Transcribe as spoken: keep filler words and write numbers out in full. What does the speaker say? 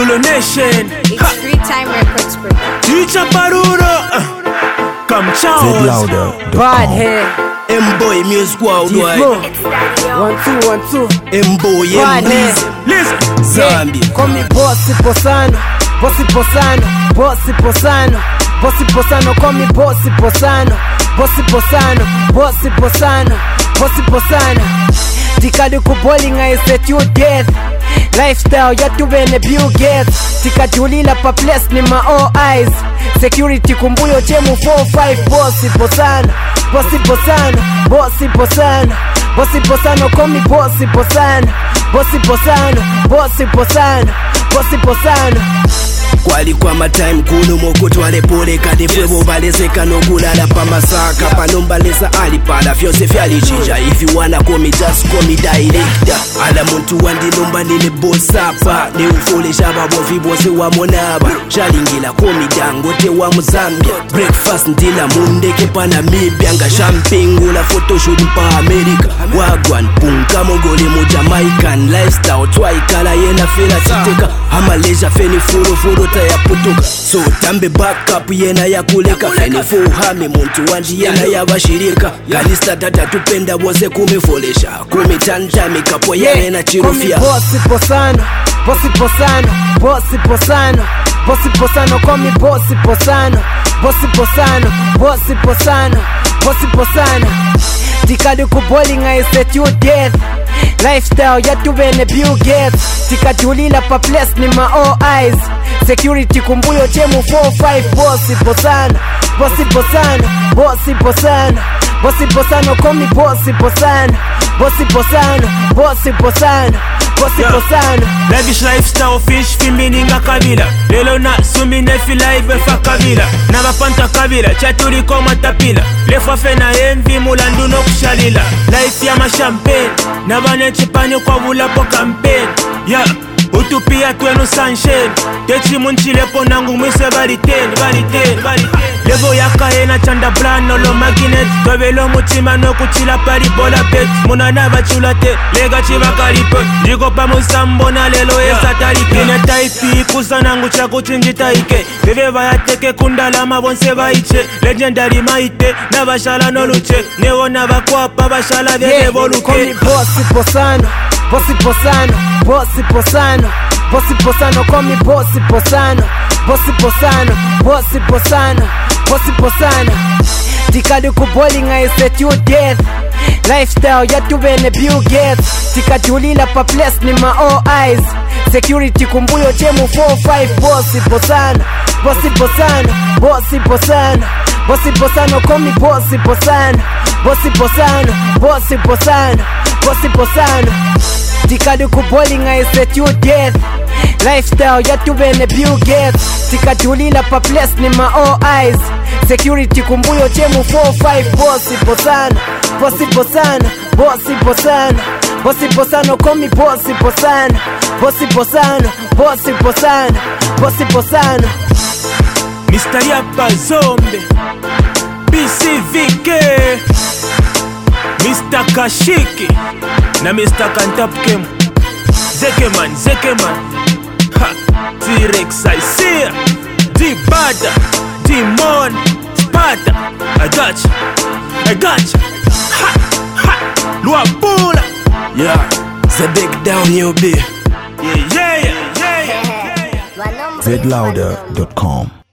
Lulu Nation. It's Free Time Records production. Teacher Paruro. Uh, come chow. Zed Louder. Bad hair. M-boy music worldwide. One two one two. M-boy Bad hair. Listen. Zambia. Call me Bossy Posano. Bossy Posano. Bossy Posano. Bossy Posano. Call me Bossy Posano. Bossy Posano. Bossy Posano. Bossy Posano. Tikadi kuboling I set you death. Lifestyle ya tuvene Bill Gates. Tikatulila pa place ni ma all eyes. Security kumbuyo chemu four five. Bossy Posano. Bossy Posano. Bossy Posano. Bossy Posano. Call me Bossy Posano. Bossy Posano. Bossy Posano. Bossy Posano. Kwali kwa matime kuno mokutwale pole kadi fwebo balezeka nokulala pa masaka panombaleza alipada fyose fyalichija. If you wanna call me just call me director. Ala muntu wandilomba nile bosapa ne ufolesha babovi bose wa monaba shalingila call me Dangote wa Mozambia. Breakfast ndila mundeke pa Namibia nga champagne la photoshoot pa America. Wagwan punka mongole mu Jamaican lifestyle twaikala yena fela titeka amaleja feni furo furo ya putuka. So tambe backup yena ya kuleka feni fuhami muntu wandi yena ya bashirika. Galista tata tupenda bose kumifolesha kumitanta mikapo yena na chirufia. Bossy Posano. Bossy Posano. Bossy Posano. Bossy Posano. Call me Bossy Posano. Bossy Posano. Bossy Posano. Bossy Posano. Tikadi kuboling I set you death. Lifestyle ya tuvene Bill Gates. Tikatulila pa place ni ma all eyes. Security kumbuyo chemu four five. Bossy Posano. Bossy Posano. Bossy Posano. Bossy Posano. Call me Bossy Posano. Bossy Posano. Bossy Posano. Bossy Posano. Lavish lifestyle fish fimini nga kabila. Lelo na sumi nefi live fa kabila. Na mapanta kabila chaturi koma tapila. Lefwa fena envy mulandu no kushalila. Life ya ma champagne. Na bane chipani kwa wula po campaign. Yeah. Utupia twenu sunshine. Techi munchile po nangu mwise bariten. Bariten, bariten. Levo yaka hena chanda brano lo magnet. Dovelo mutima no kuchila pari bola pet. Muna nava chulate, lega chiva karipe. Jigo pa musambo na lelo esa tarike. Ine taipi kusa nangu cha kuchinjita ike. Bebe vaya teke kundala mabonse vaiche. Legendary maite, na bashala no luche. Newo na vakwapa bashala vede voluke. Call me Bossy Posano. Bossy Posano. Bossy Posano. Bossy Posano. Call me Bossy Posano. Bossy Posano. Bossy Posano. Bossy Posano. Tikadi kuboling I set you death. Lifestyle ya tuvene Bill Gates. Tikatulila pa place ni ma all eyes. Security kumbuyo chemu four five. Bossy Posano. Bossy Posano. Bossy Posano. Bossy Posano. Call me Bossy Posano. Bossy Posano. Bossy Posano. Bossy Posano. Tikadi kuboling I set you death. Lifestyle ya tuvene Bill Gates. Tikatulila pa place ni ma all eyes. Security kumbuyo chemu four five. Bossy Posano. Bossy Posano. Bossy Posano. Bossy Posano. Call me Bossy Posano. Bossy Posano. Bossy Posano. Bossy Posano. Mister Yapa Zombe. B C V K. Mister Kashiki. Na Mister Kantapkem. Zekeman, Zekeman. Ha, T-Rex I see ya. D-Bada, D-Mon, Spada. I got you, I got you. Ha, ha, Luapula. Yeah, the big down you be. Yeah, yeah, yeah, yeah, yeah. Zed Louder dot com